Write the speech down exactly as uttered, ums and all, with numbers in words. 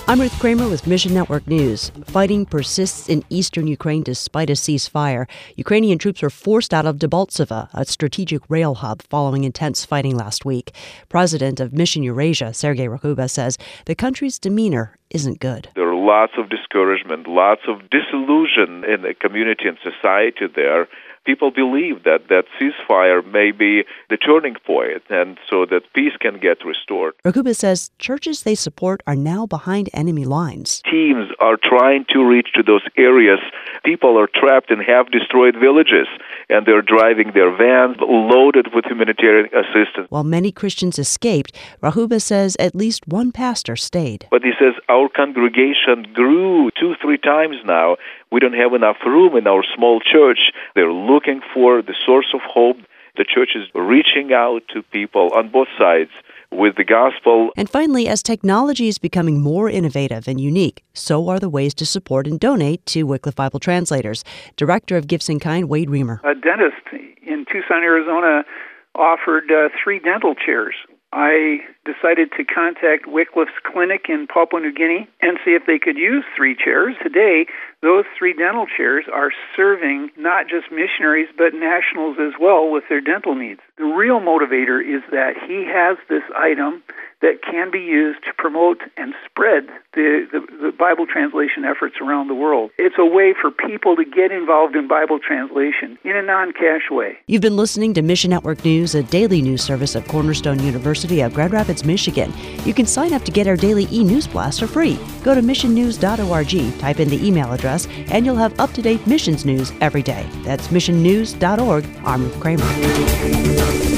I'm Ruth Kramer with Mission Network News. Fighting persists in eastern Ukraine despite a ceasefire. Ukrainian troops were forced out of Debaltseve, a strategic rail hub, following intense fighting last week. President of Mission Eurasia, Sergei Rakhuba, says the country's demeanor isn't good. There are lots of discouragement, lots of disillusion in the community and society there. People believe that that ceasefire may be the turning point, and so that peace can get restored. Rakhuba says churches they support are now behind enemy lines. Teams are trying to reach to those areas. People are trapped in half-destroyed villages, and they're driving their vans loaded with humanitarian assistance. While many Christians escaped, Rakhuba says at least one pastor stayed. But he says our congregation grew two, three times now. We don't have enough room in our small church. They're looking for the source of hope. The church is reaching out to people on both sides with the gospel. And finally, as technology is becoming more innovative and unique, so are the ways to support and donate to Wycliffe Bible Translators. Director of Gifts in Kind, Wade Reamer. A dentist in Tucson, Arizona, offered uh, three dental chairs. I decided to contact Wycliffe's clinic in Papua New Guinea and see if they could use three chairs. Today, those three dental chairs are serving not just missionaries, but nationals as well with their dental needs. The real motivator is that he has this item that can be used to promote and spread the, the, the Bible translation efforts around the world. It's a way for people to get involved in Bible translation in a non-cash way. You've been listening to Mission Network News, a daily news service of Cornerstone University of Grand Rapids, Michigan. You can sign up to get our daily e-news blast for free. Go to mission news dot org, type in the email address, and you'll have up-to-date missions news every day. That's mission news dot org. I'm Ruth Kramer.